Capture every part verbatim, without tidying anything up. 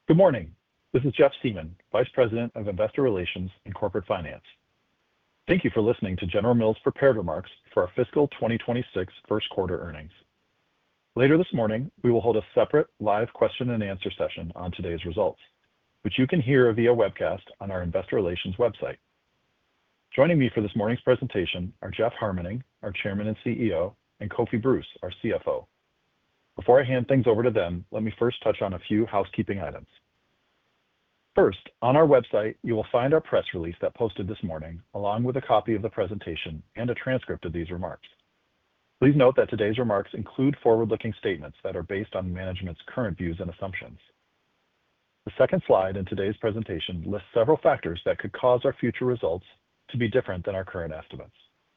Good morning. This is Jeff Siemon, Vice President of Investor Relations and Corporate Finance. Thank you for listening to General Mills' prepared remarks for our fiscal twenty twenty-six first quarter earnings. Later this morning, we will hold a separate live question and answer session on today's results, which you can hear via webcast on our Investor Relations website. Joining me for this morning's presentation are Jeff Harmening, our Chairman and C E O, and Kofi Bruce, our C F O. Before I hand things over to them, let me first touch on a few housekeeping items. First, on our website, you will find our press release that posted this morning, along with a copy of the presentation and a transcript of these remarks. Please note that today's remarks include forward-looking statements that are based on management's current views and assumptions. The second slide in today's presentation lists several factors that could cause our future results to be different than our current estimates.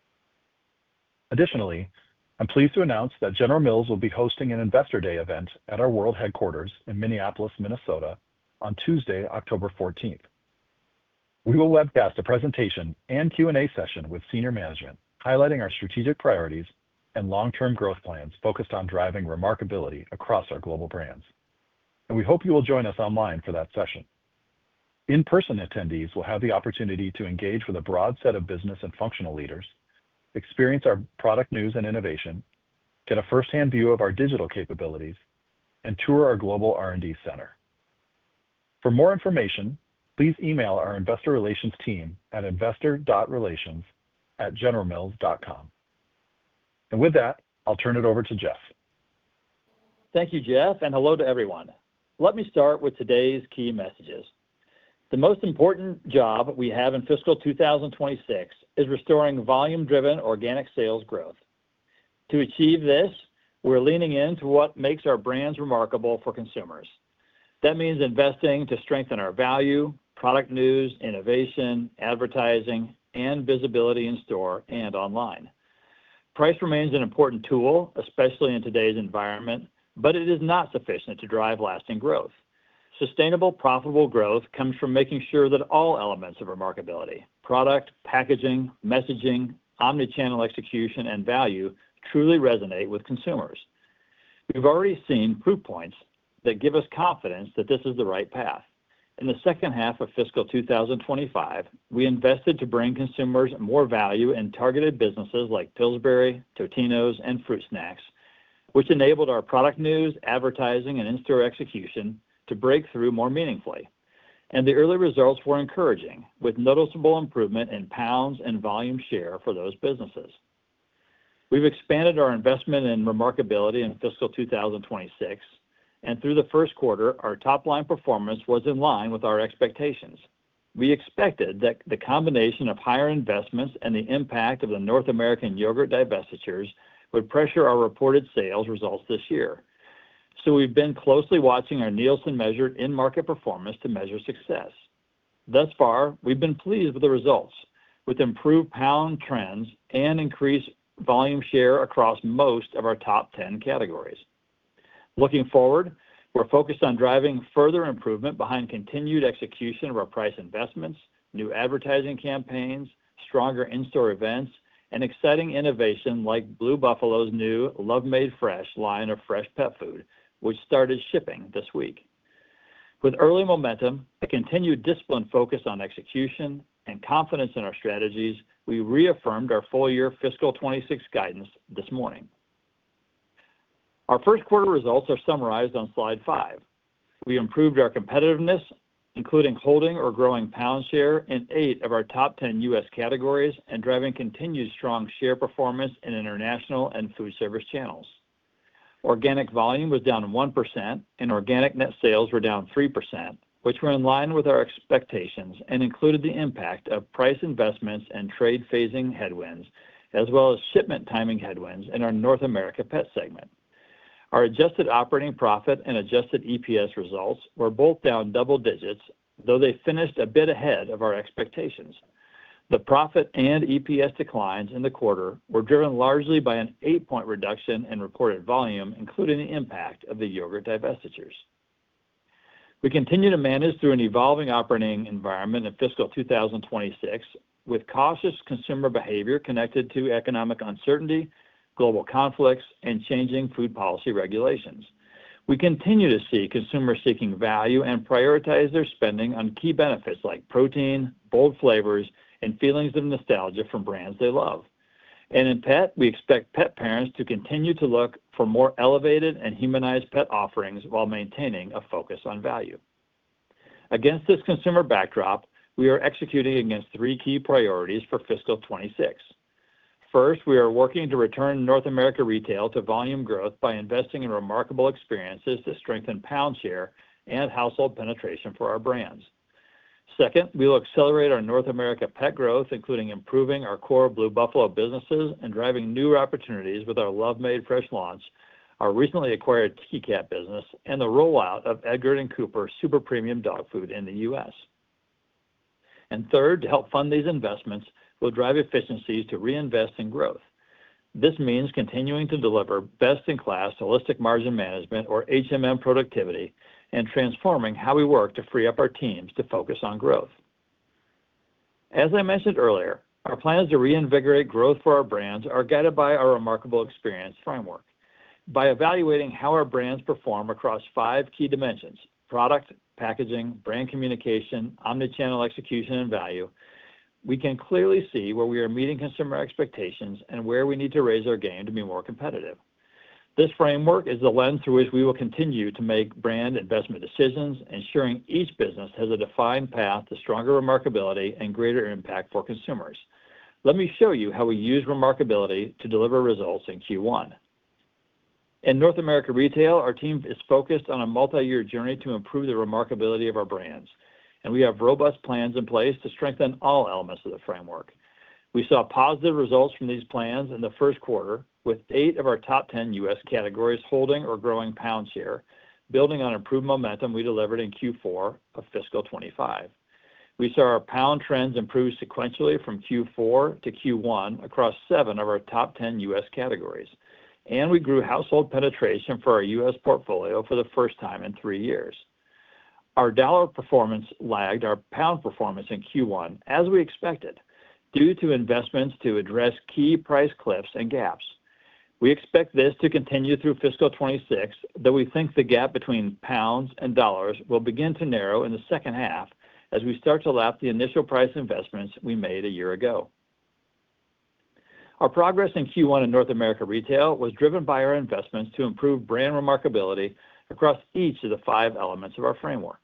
Additionally, I'm pleased to announce that General Mills will be hosting an Investor Day event at our world headquarters in Minneapolis, Minnesota, on Tuesday, October fourteenth. We will webcast a presentation and Q and A session with senior management, highlighting our strategic priorities and long-term growth plans focused on driving remarkability across our global brands. And we hope you will join us online for that session. In-person attendees will have the opportunity to engage with a broad set of business and functional leaders, experience our product news and innovation, get a firsthand view of our digital capabilities, and tour our global R and D center. For more information, please email our investor relations team at investor dot relations at general mills dot com. And with that, I'll turn it over to Jeff. Thank you, Jeff, and hello to everyone. Let me start with today's key messages. The most important job we have in fiscal two thousand twenty-six is restoring volume-driven organic sales growth. To achieve this, we're leaning into what makes our brands remarkable for consumers. That means investing to strengthen our value, product news, innovation, advertising, and visibility in store and online. Price remains an important tool, especially in today's environment, but it is not sufficient to drive lasting growth. Sustainable, profitable growth comes from making sure that all elements of remarkability, product, packaging, messaging, omnichannel execution, and value truly resonate with consumers. We've already seen proof points that give us confidence that this is the right path. In the second half of fiscal two thousand twenty-five, we invested to bring consumers more value in targeted businesses like Pillsbury, Totino's, and Fruit Snacks, which enabled our product news, advertising, and in-store execution to break through more meaningfully. And the early results were encouraging, with noticeable improvement in pounds and volume share for those businesses. We've expanded our investment in remarkability in fiscal two thousand twenty-six, and through the first quarter, our top-line performance was in line with our expectations. We expected that the combination of higher investments and the impact of the North American yogurt divestitures would pressure our reported sales results this year. So we've been closely watching our Nielsen-measured in-market performance to measure success. Thus far, we've been pleased with the results, with improved pound trends and increased volume share across most of our top ten categories. Looking forward, we're focused on driving further improvement behind continued execution of our price investments, new advertising campaigns, stronger in-store events, and exciting innovation like Blue Buffalo's new Love Made Fresh line of fresh pet food, which started shipping this week. With early momentum, a continued disciplined focus on execution, and confidence in our strategies, we reaffirmed our full-year fiscal twenty-six guidance this morning. Our first quarter results are summarized on slide five. We improved our competitiveness, including holding or growing pound share in eight of our top ten U S categories and driving continued strong share performance in international and food service channels. Organic volume was down one percent, and organic net sales were down three percent, which were in line with our expectations and included the impact of price investments and trade phasing headwinds, as well as shipment timing headwinds in our North America pet segment. Our adjusted operating profit and adjusted E P S results were both down double digits, though they finished a bit ahead of our expectations. The profit and E P S declines in the quarter were driven largely by an eight-point reduction in reported volume, including the impact of the yogurt divestitures. We continue to manage through an evolving operating environment in fiscal two thousand twenty-six with cautious consumer behavior connected to economic uncertainty, global conflicts, and changing food policy regulations. We continue to see consumers seeking value and prioritize their spending on key benefits like protein, bold flavors, and feelings of nostalgia from brands they love. And in pet, we expect pet parents to continue to look for more elevated and humanized pet offerings while maintaining a focus on value. Against this consumer backdrop, we are executing against three key priorities for fiscal twenty-six. First, we are working to return North America Retail to volume growth by investing in remarkable experiences to strengthen pound share and household penetration for our brands. Second, we will accelerate our North America pet growth, including improving our core Blue Buffalo businesses and driving new opportunities with our Love Made Fresh launch, our recently acquired Tiki Cat business, and the rollout of Edgard and Cooper super premium dog food in the U S. And third, to help fund these investments, we'll drive efficiencies to reinvest in growth. This means continuing to deliver best-in-class holistic margin management, or H M M productivity, and transforming how we work to free up our teams to focus on growth. As I mentioned earlier, our plans to reinvigorate growth for our brands are guided by our Remarkable Experience framework. By evaluating how our brands perform across five key dimensions: product, packaging, brand communication, omnichannel execution, and value, we can clearly see where we are meeting consumer expectations and where we need to raise our game to be more competitive. This framework is the lens through which we will continue to make brand investment decisions, ensuring each business has a defined path to stronger remarkability and greater impact for consumers. Let me show you how we use remarkability to deliver results in Q one. In North America Retail, our team is focused on a multi-year journey to improve the remarkability of our brands, and we have robust plans in place to strengthen all elements of the framework. We saw positive results from these plans in the first quarter, with eight of our top ten U S categories holding or growing pound share, building on improved momentum we delivered in Q four of fiscal twenty-five. We saw our pound trends improve sequentially from Q four to Q one across seven of our top ten U S categories, and we grew household penetration for our U S portfolio for the first time in three years. Our dollar performance lagged our pound performance in Q one, as we expected, due to investments to address key price cliffs and gaps. We expect this to continue through fiscal twenty-six, though we think the gap between pounds and dollars will begin to narrow in the second half as we start to lap the initial price investments we made a year ago. Our progress in Q one in North America Retail was driven by our investments to improve brand remarkability across each of the five elements of our framework.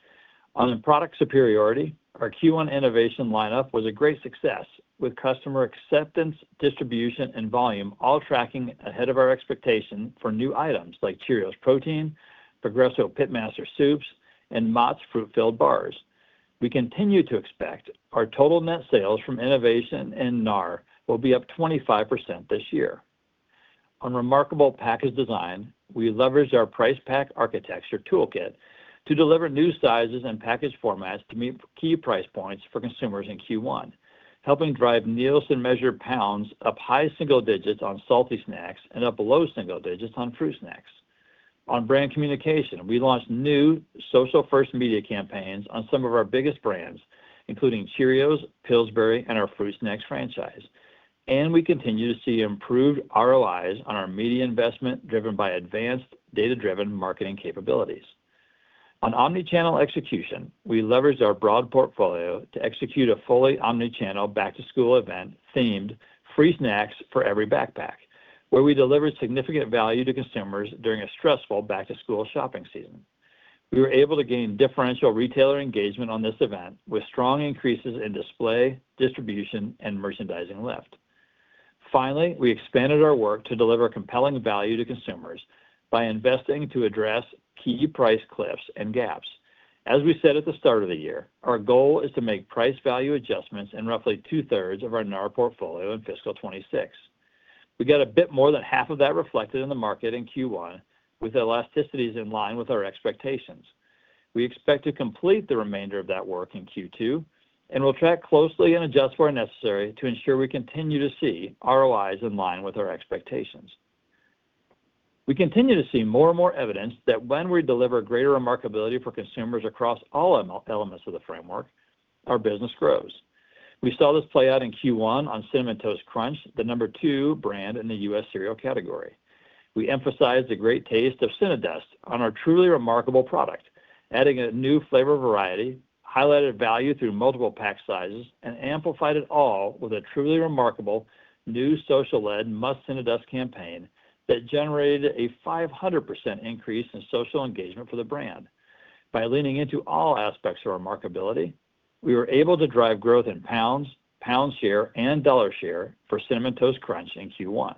On product superiority, our Q one innovation lineup was a great success, with customer acceptance, distribution, and volume all tracking ahead of our expectation for new items like Cheerios Protein, Progresso Pitmaster Soups, and Mott's Fruit-Filled Bars. We continue to expect our total net sales from innovation in N A R will be up twenty-five percent this year. On remarkable package design, we leveraged our price pack architecture toolkit to deliver new sizes and package formats to meet key price points for consumers in Q one, helping drive Nielsen-measured pounds up high single digits on salty snacks and up low single digits on fruit snacks. On brand communication, we launched new social-first media campaigns on some of our biggest brands, including Cheerios, Pillsbury, and our Fruit Snacks franchise. And we continue to see improved R O Is on our media investment driven by advanced data-driven marketing capabilities. On omnichannel execution, we leveraged our broad portfolio to execute a fully omnichannel back-to-school event themed Free Snacks for Every Backpack, where we delivered significant value to consumers during a stressful back-to-school shopping season. We were able to gain differential retailer engagement on this event with strong increases in display, distribution, and merchandising lift. Finally, we expanded our work to deliver compelling value to consumers by investing to address key price cliffs and gaps. As we said at the start of the year, our goal is to make price value adjustments in roughly two-thirds of our N A R portfolio in fiscal twenty-six. We got a bit more than half of that reflected in the market in Q one, with elasticities in line with our expectations. We expect to complete the remainder of that work in Q two, and we'll track closely and adjust where necessary to ensure we continue to see R O Is in line with our expectations. We continue to see more and more evidence that when we deliver greater remarkability for consumers across all elements of the framework, our business grows. We saw this play out in Q one on Cinnamon Toast Crunch, the number two brand in the U S cereal category. We emphasized the great taste of Cinnadust on our truly remarkable product, adding a new flavor variety, highlighted value through multiple pack sizes, and amplified it all with a truly remarkable new social-led Must Cinnadust campaign that generated a five hundred percent increase in social engagement for the brand. By leaning into all aspects of remarkability, we were able to drive growth in pounds, pound share, and dollar share for Cinnamon Toast Crunch in Q one.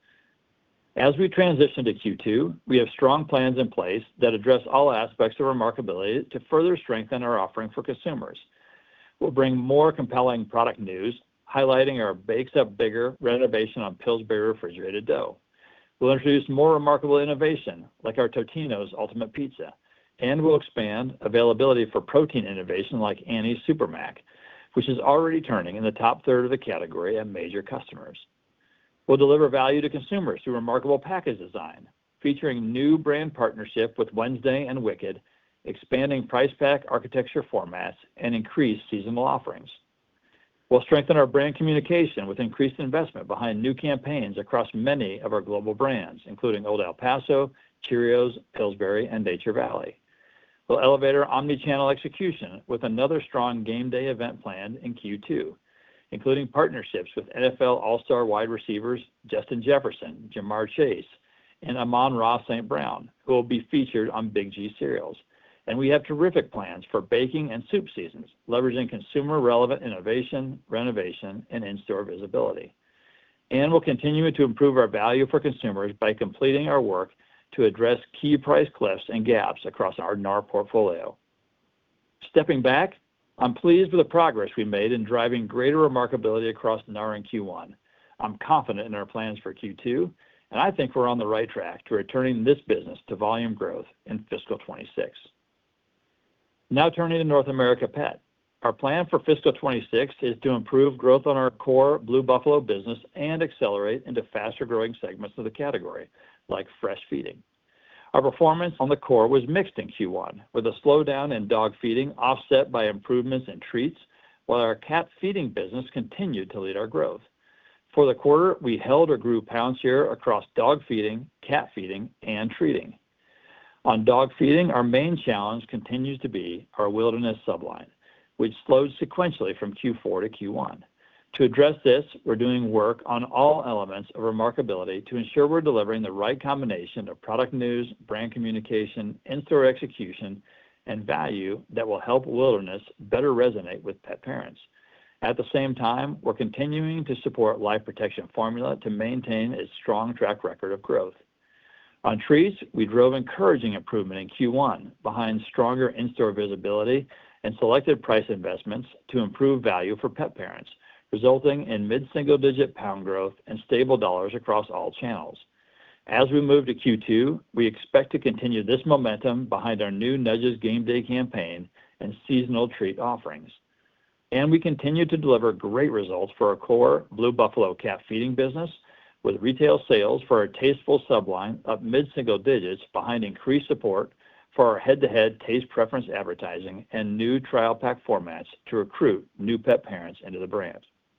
As we transition to Q two, we have strong plans in place that address all aspects of remarkability to further strengthen our offering for consumers. We'll bring more compelling product news, highlighting our Bakes Up Bigger renovation on Pillsbury refrigerated dough. We'll introduce more remarkable innovation, like our Totino's Ultimate Pizza, and we'll expand availability for protein innovation like Annie's Super Mac, which is already turning in the top third of the category at major customers. We'll deliver value to consumers through remarkable package design, featuring new brand partnership with Wednesday and Wicked, expanding price pack architecture formats, and increased seasonal offerings. We'll strengthen our brand communication with increased investment behind new campaigns across many of our global brands, including Old El Paso, Cheerios, Pillsbury, and Nature Valley. We'll elevate our omni-channel execution with another strong game day event planned in Q two, including partnerships with N F L All-Star wide receivers Justin Jefferson, Jamar Chase, and Amon-Ra Saint Brown, who will be featured on Big G cereals. And we have terrific plans for baking and soup seasons, leveraging consumer-relevant innovation, renovation, and in-store visibility. And we'll continue to improve our value for consumers by completing our work to address key price cliffs and gaps across our N A R portfolio. Stepping back, I'm pleased with the progress we made in driving greater remarkability across N A R in Q one. I'm confident in our plans for Q two, and I think we're on the right track to returning this business to volume growth in fiscal twenty-six. Now turning to North America Pet. Our plan for fiscal twenty-six is to improve growth on our core Blue Buffalo business and accelerate into faster-growing segments of the category, like fresh feeding. Our performance on the core was mixed in Q one, with a slowdown in dog feeding offset by improvements in treats, while our cat feeding business continued to lead our growth. For the quarter, we held or grew pound share across dog feeding, cat feeding, and treating. On dog feeding, our main challenge continues to be our Wilderness subline, which slowed sequentially from Q four to Q one. To address this, we're doing work on all elements of remarkability to ensure we're delivering the right combination of product news, brand communication, in-store execution, and value that will help Wilderness better resonate with pet parents. At the same time, we're continuing to support Life Protection Formula to maintain its strong track record of growth. On treats, we drove encouraging improvement in Q one behind stronger in-store visibility and selected price investments to improve value for pet parents, resulting in mid-single-digit pound growth and stable dollars across all channels. As we move to Q two, we expect to continue this momentum behind our new Nudges Game Day campaign and seasonal treat offerings. And we continue to deliver great results for our core Blue Buffalo cat feeding business, with retail sales for our Tasteful subline up mid-single digits behind increased support for our head-to-head taste preference advertising and new trial pack formats to recruit new pet parents into the brand.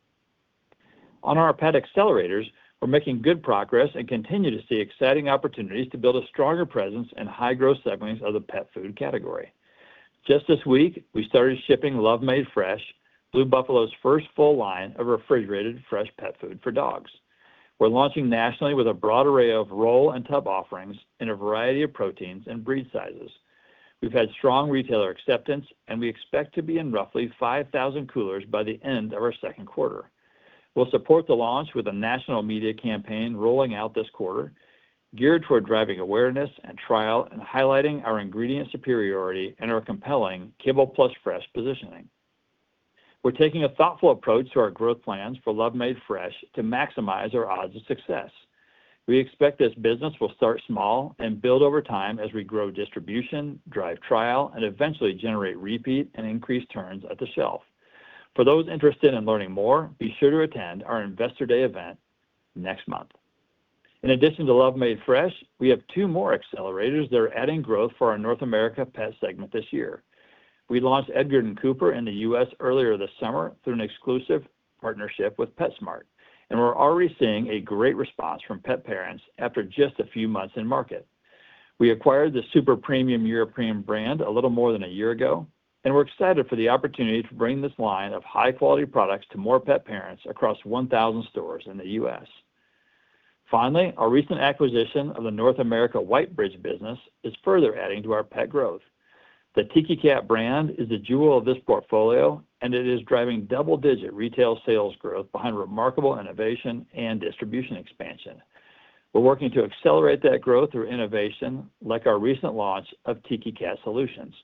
On our pet accelerators, we're making good progress and continue to see exciting opportunities to build a stronger presence in high-growth segments of the pet food category. Just this week, we started shipping Love Made Fresh, Blue Buffalo's first full line of refrigerated fresh pet food for dogs. We're launching nationally with a broad array of roll and tub offerings in a variety of proteins and breed sizes. We've had strong retailer acceptance, and we expect to be in roughly five thousand coolers by the end of our second quarter. We'll support the launch with a national media campaign rolling out this quarter, geared toward driving awareness and trial and highlighting our ingredient superiority and our compelling Kibble Plus Fresh positioning. We're taking a thoughtful approach to our growth plans for Love Made Fresh to maximize our odds of success. We expect this business will start small and build over time as we grow distribution, drive trial, and eventually generate repeat and increased turns at the shelf. For those interested in learning more, be sure to attend our Investor Day event next month. In addition to Love Made Fresh, we have two more accelerators that are adding growth for our North America Pet segment this year. We launched Edgard and Cooper in the U S earlier this summer through an exclusive partnership with PetSmart, and we're already seeing a great response from pet parents after just a few months in market. We acquired the super premium European brand a little more than a year ago, and we're excited for the opportunity to bring this line of high-quality products to more pet parents across one thousand stores in the U S. Finally, our recent acquisition of the North America Whitebridge business is further adding to our pet growth. The Tiki Cat brand is the jewel of this portfolio, and it is driving double-digit retail sales growth behind remarkable innovation and distribution expansion. We're working to accelerate that growth through innovation, like our recent launch of Tiki Cat Solutions.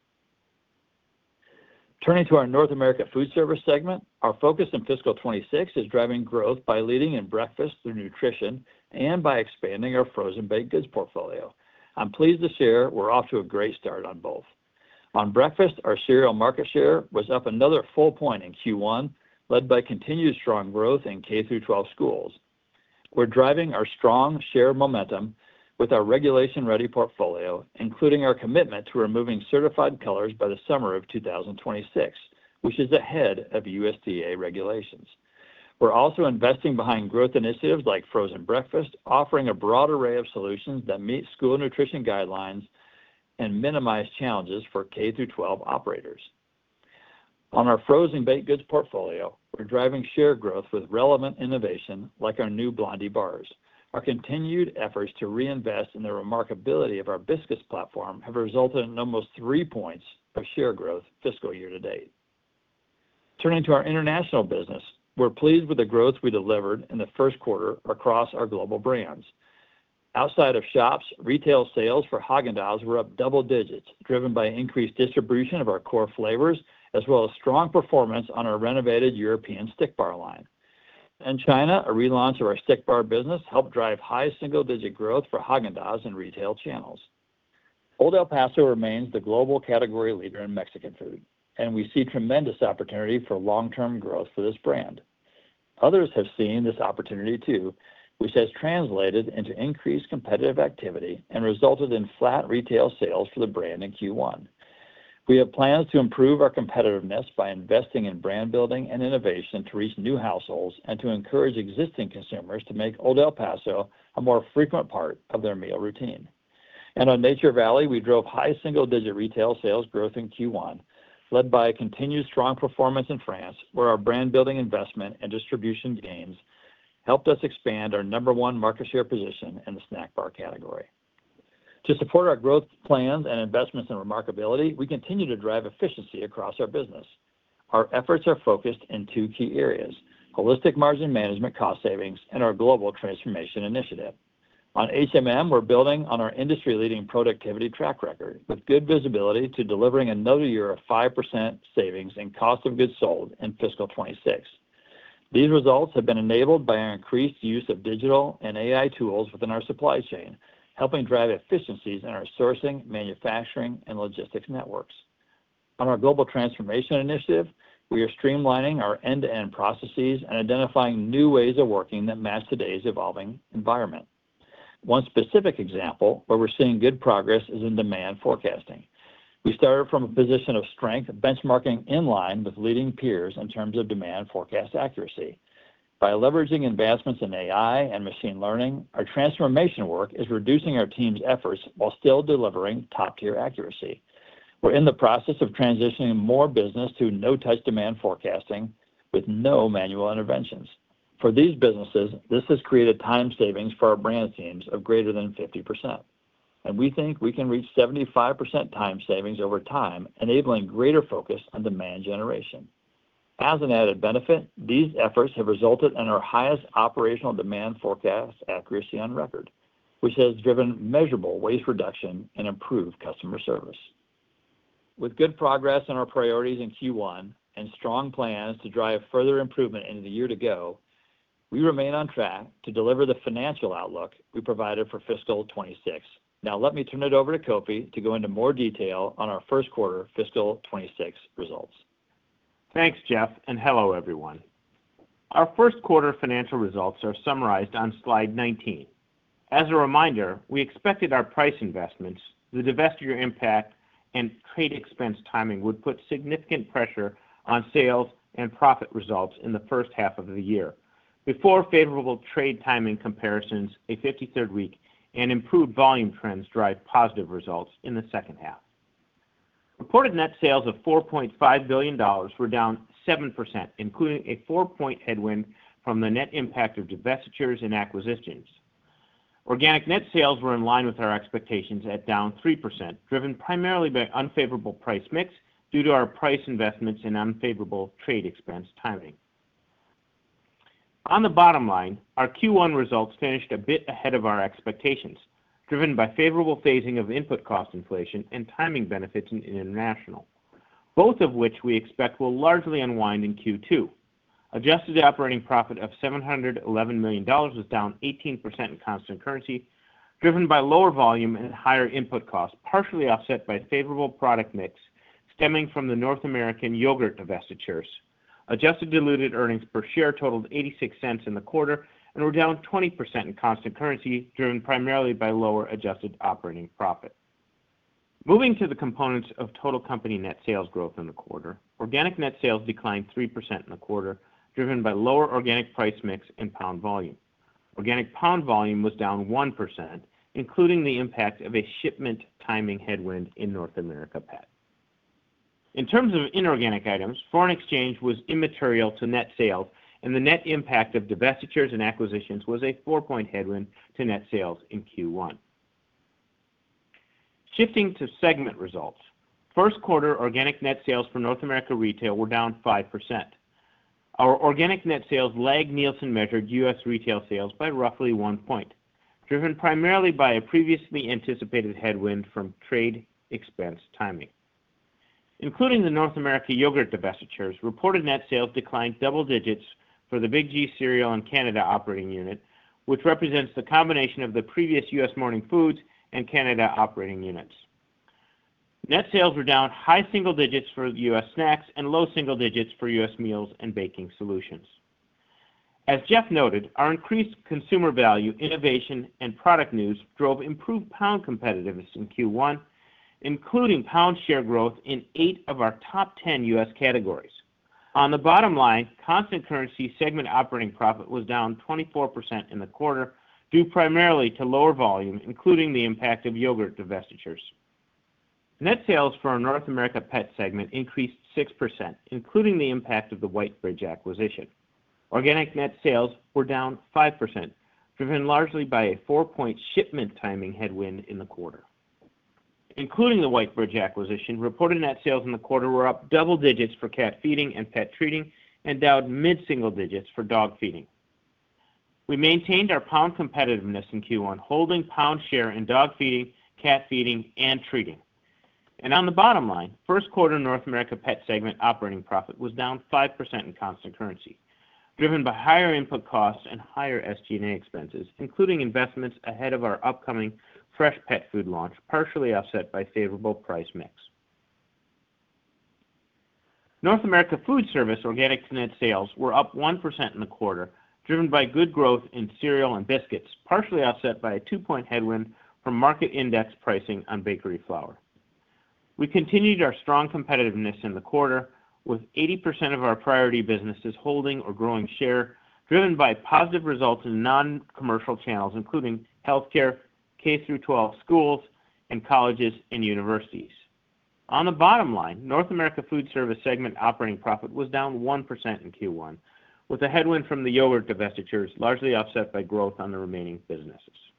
Turning to our North America Foodservice segment, our focus in fiscal twenty-six is driving growth by leading in breakfast through nutrition and by expanding our frozen baked goods portfolio. I'm pleased to share we're off to a great start on both. On breakfast, our cereal market share was up another full point in Q one, led by continued strong growth in K through twelve schools. We're driving our strong share momentum with our regulation-ready portfolio, including our commitment to removing certified colors by the summer of two thousand twenty-six, which is ahead of U S D A regulations. We're also investing behind growth initiatives like frozen breakfast, offering a broad array of solutions that meet school nutrition guidelines and minimize challenges for K through twelve operators. On our frozen baked goods portfolio, we're driving share growth with relevant innovation like our new Blondie bars. Our continued efforts to reinvest in the remarkability of our biscuits platform have resulted in almost three points of share growth fiscal year to date. Turning to our international business, we're pleased with the growth we delivered in the first quarter across our global brands. Outside of shops, retail sales for Häagen-Dazs were up double digits, driven by increased distribution of our core flavors, as well as strong performance on our renovated European stick bar line. In China, a relaunch of our stick bar business helped drive high single-digit growth for Häagen-Dazs in retail channels. Old El Paso remains the global category leader in Mexican food, and we see tremendous opportunity for long-term growth for this brand. Others have seen this opportunity too, which has translated into increased competitive activity and resulted in flat retail sales for the brand in Q one. We have plans to improve our competitiveness by investing in brand building and innovation to reach new households and to encourage existing consumers to make Old El Paso a more frequent part of their meal routine. And on Nature Valley, we drove high single-digit retail sales growth in Q one, led by a continued strong performance in France, where our brand building investment and distribution gains helped us expand our number one market share position in the snack bar category. To support our growth plans and investments in remarkability, we continue to drive efficiency across our business. Our efforts are focused in two key areas: holistic margin management cost savings and our global transformation initiative. On H M M, we're building on our industry-leading productivity track record with good visibility to delivering another year of five percent savings in cost of goods sold in fiscal twenty-six. These results have been enabled by our increased use of digital and A I tools within our supply chain, helping drive efficiencies in our sourcing, manufacturing, and logistics networks. On our global transformation initiative, we are streamlining our end-to-end processes and identifying new ways of working that match today's evolving environment. One specific example where we're seeing good progress is in demand forecasting. We started from a position of strength, benchmarking in line with leading peers in terms of demand forecast accuracy. By leveraging advancements in A I and machine learning, our transformation work is reducing our team's efforts while still delivering top-tier accuracy. We're in the process of transitioning more business to no-touch demand forecasting with no manual interventions. For these businesses, this has created time savings for our brand teams of greater than fifty percent. And we think we can reach seventy-five percent time savings over time, enabling greater focus on demand generation. As an added benefit, these efforts have resulted in our highest operational demand forecast accuracy on record, which has driven measurable waste reduction and improved customer service. With good progress on our priorities in Q one and strong plans to drive further improvement into the year to go, we remain on track to deliver the financial outlook we provided for fiscal twenty-six. Now let me turn it over to Kofi to go into more detail on our first quarter fiscal twenty-six results. Thanks, Jeff, and hello, everyone. Our first quarter financial results are summarized on slide nineteen. As a reminder, we expected our price investments, the divestiture impact, and trade expense timing would put significant pressure on sales and profit results in the first half of the year. before favorable trade timing comparisons, a fifty-third week, and improved volume trends drive positive results in the second half. Reported net sales of four point five billion dollars were down seven percent, including a four-point headwind from the net impact of divestitures and acquisitions. Organic net sales were in line with our expectations at down three percent, driven primarily by unfavorable price mix due to our price investments and unfavorable trade expense timing. On the bottom line, our Q one results finished a bit ahead of our expectations, driven by favorable phasing of input cost inflation and timing benefits in international, both of which we expect will largely unwind in Q two. Adjusted operating profit of seven hundred eleven million dollars was down eighteen percent in constant currency, driven by lower volume and higher input costs, partially offset by favorable product mix stemming from the North American yogurt divestitures. Adjusted diluted earnings per share totaled eighty-six cents in the quarter and were down twenty percent in constant currency, driven primarily by lower adjusted operating profit. Moving to the components of total company net sales growth in the quarter, organic net sales declined three percent in the quarter, driven by lower organic price mix and pound volume. Organic pound volume was down one percent, including the impact of a shipment timing headwind in North America Pet. In terms of inorganic items, foreign exchange was immaterial to net sales, and the net impact of divestitures and acquisitions was a four-point headwind to net sales in Q one. Shifting to segment results, first quarter organic net sales for North America Retail were down five percent. Our organic net sales lagged Nielsen-measured U S retail sales by roughly one point, driven primarily by a previously anticipated headwind from trade expense timing. Including the North America yogurt divestitures, reported net sales declined double digits for the Big G Cereal and Canada operating unit, which represents the combination of the previous U S Morning Foods and Canada operating units. Net sales were down high single digits for U S Snacks and low single digits for U S Meals and Baking Solutions. As Jeff noted, our increased consumer value, innovation, and product news drove improved pound competitiveness in Q one, including pound share growth in eight of our top ten U S categories. On the bottom line, constant currency segment operating profit was down twenty-four percent in the quarter, due primarily to lower volume, including the impact of yogurt divestitures. Net sales for our North America Pet segment increased six percent, including the impact of the Whitebridge acquisition. Organic net sales were down five percent, driven largely by a four-point shipment timing headwind in the quarter. Including the Whitebridge acquisition, reported net sales in the quarter were up double digits for cat feeding and pet treating and down mid-single digits for dog feeding. We maintained our pound competitiveness in Q one, holding pound share in dog feeding, cat feeding, and treating. And on the bottom line, first quarter North America Pet segment operating profit was down five percent in constant currency, driven by higher input costs and higher S G and A expenses, including investments ahead of our upcoming fresh pet food launch, partially offset by favorable price mix. North America Food Service organic net sales were up one percent in the quarter, driven by good growth in cereal and biscuits, partially offset by a two-point headwind from market index pricing on bakery flour. We continued our strong competitiveness in the quarter, with eighty percent of our priority businesses holding or growing share, driven by positive results in non-commercial channels, including healthcare, K through twelve schools, and colleges and universities. On the bottom line, North America Food Service segment operating profit was down one percent in Q one, with a headwind from the yogurt divestitures largely offset by growth on the remaining businesses.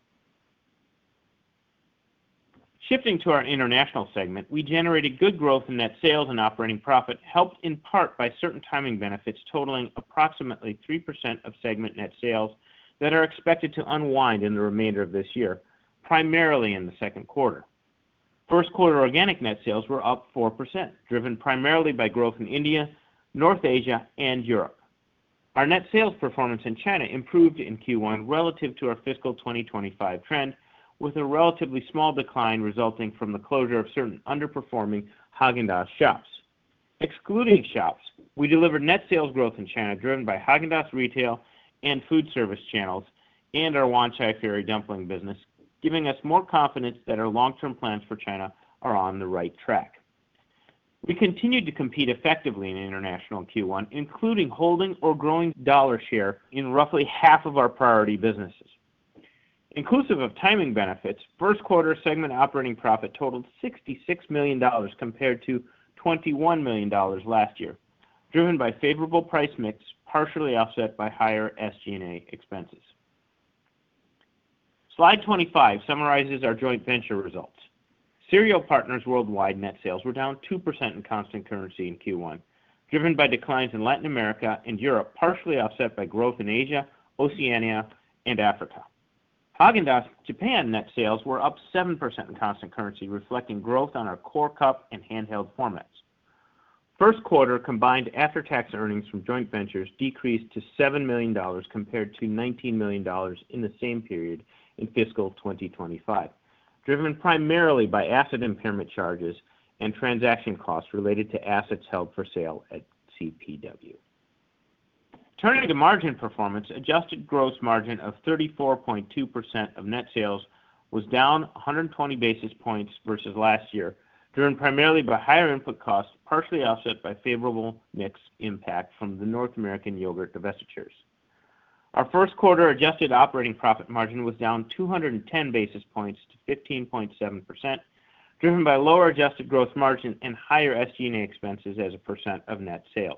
Shifting to our international segment, we generated good growth in net sales and operating profit, helped in part by certain timing benefits totaling approximately three percent of segment net sales that are expected to unwind in the remainder of this year, primarily in the second quarter. First quarter organic net sales were up four percent, driven primarily by growth in India, North Asia, and Europe. Our net sales performance in China improved in Q one relative to our fiscal twenty twenty-five trend, with a relatively small decline resulting from the closure of certain underperforming Häagen-Dazs shops. Excluding shops, we delivered net sales growth in China driven by Häagen-Dazs retail and food service channels and our Wanchai Ferry dumpling business, giving us more confidence that our long-term plans for China are on the right track. We continued to compete effectively in international in Q one, including holding or growing dollar share in roughly half of our priority businesses. Inclusive of timing benefits, first quarter segment operating profit totaled sixty-six million dollars compared to twenty-one million dollars last year, driven by favorable price mix, partially offset by higher S G and A expenses. Slide twenty-five summarizes our joint venture results. Cereal Partners Worldwide net sales were down two percent in constant currency in Q one, driven by declines in Latin America and Europe, partially offset by growth in Asia, Oceania, and Africa. Häagen-Dazs Japan net sales were up seven percent in constant currency, reflecting growth on our core cup and handheld formats. First quarter combined after-tax earnings from joint ventures decreased to seven million dollars compared to nineteen million dollars in the same period in fiscal twenty twenty-five, driven primarily by asset impairment charges and transaction costs related to assets held for sale at C P W. Turning to margin performance, adjusted gross margin of thirty-four point two percent of net sales was down one hundred twenty basis points versus last year, driven primarily by higher input costs, partially offset by favorable mix impact from the North American yogurt divestitures. Our first quarter adjusted operating profit margin was down two hundred ten basis points to fifteen point seven percent, driven by lower adjusted gross margin and higher S G and A expenses as a percent of net sales.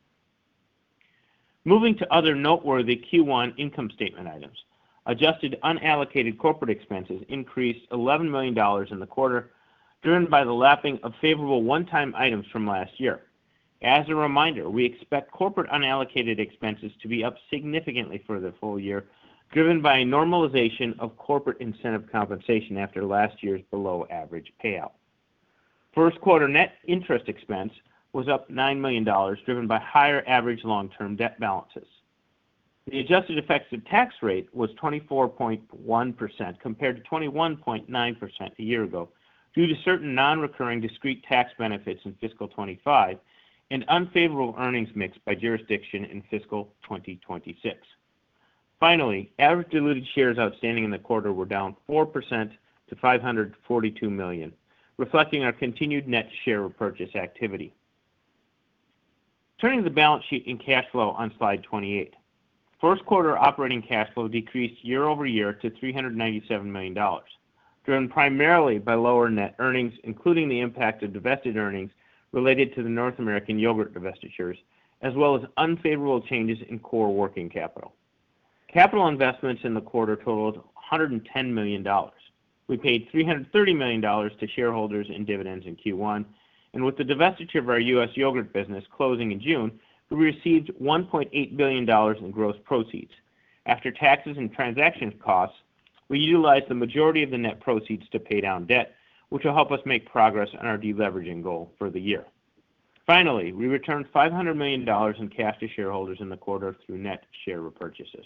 Moving to other noteworthy Q one income statement items, adjusted unallocated corporate expenses increased eleven million dollars in the quarter, driven by the lapping of favorable one-time items from last year. As a reminder, we expect corporate unallocated expenses to be up significantly for the full year, driven by a normalization of corporate incentive compensation after last year's below-average payout. First quarter net interest expense was up nine million dollars, driven by higher average long-term debt balances. The adjusted effective tax rate was twenty-four point one percent compared to twenty-one point nine percent a year ago, due to certain non-recurring discrete tax benefits in fiscal twenty-five and unfavorable earnings mix by jurisdiction in fiscal twenty twenty-six. Finally, average diluted shares outstanding in the quarter were down four percent to five hundred forty-two million, reflecting our continued net share repurchase activity. Turning to the balance sheet and cash flow on slide twenty-eight. First quarter operating cash flow decreased year over year to three hundred ninety-seven million dollars, driven primarily by lower net earnings, including the impact of divested earnings related to the North American yogurt divestitures, as well as unfavorable changes in core working capital. Capital investments in the quarter totaled one hundred ten million dollars. We paid three hundred thirty million dollars to shareholders in dividends in Q one, and with the divestiture of our U S yogurt business closing in June, we received one point eight billion dollars in gross proceeds. After taxes and transaction costs, we utilized the majority of the net proceeds to pay down debt, which will help us make progress on our deleveraging goal for the year. Finally, we returned five hundred million dollars in cash to shareholders in the quarter through net share repurchases.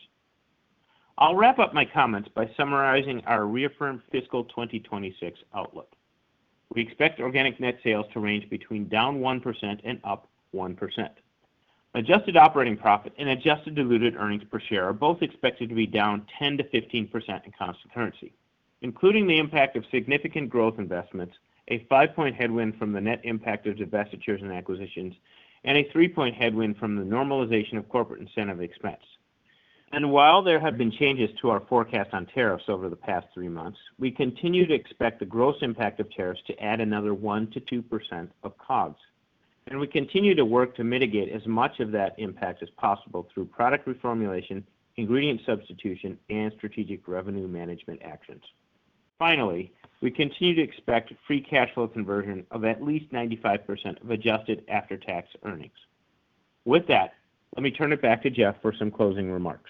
I'll wrap up my comments by summarizing our reaffirmed fiscal twenty twenty-six outlook. We expect organic net sales to range between down one percent and up one percent. Adjusted operating profit and adjusted diluted earnings per share are both expected to be down ten to fifteen percent in constant currency, including the impact of significant growth investments, a five-point headwind from the net impact of divestitures and acquisitions, and a three-point headwind from the normalization of corporate incentive expense. And while there have been changes to our forecast on tariffs over the past three months, we continue to expect the gross impact of tariffs to add another one to two percent of C O G S. And we continue to work to mitigate as much of that impact as possible through product reformulation, ingredient substitution, and strategic revenue management actions. Finally, we continue to expect free cash flow conversion of at least ninety-five percent of adjusted after-tax earnings. With that, let me turn it back to Jeff for some closing remarks.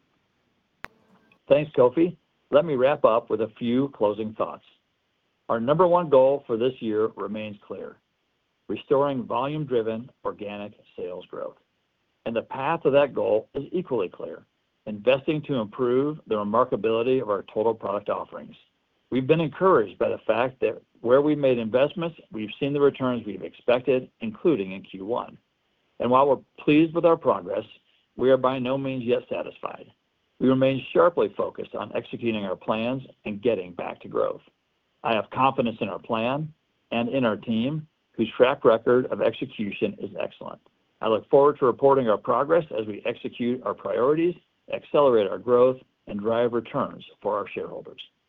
Thanks, Kofi. Let me wrap up with a few closing thoughts. Our number one goal for this year remains clear: restoring volume-driven organic sales growth. And the path to that goal is equally clear: investing to improve the remarkability of our total product offerings. We've been encouraged by the fact that where we made investments, we've seen the returns we've expected, including in Q one. And while we're pleased with our progress, we are by no means yet satisfied. We remain sharply focused on executing our plans and getting back to growth. I have confidence in our plan and in our team, whose track record of execution is excellent. I look forward to reporting our progress as we execute our priorities, accelerate our growth, and drive returns for our shareholders.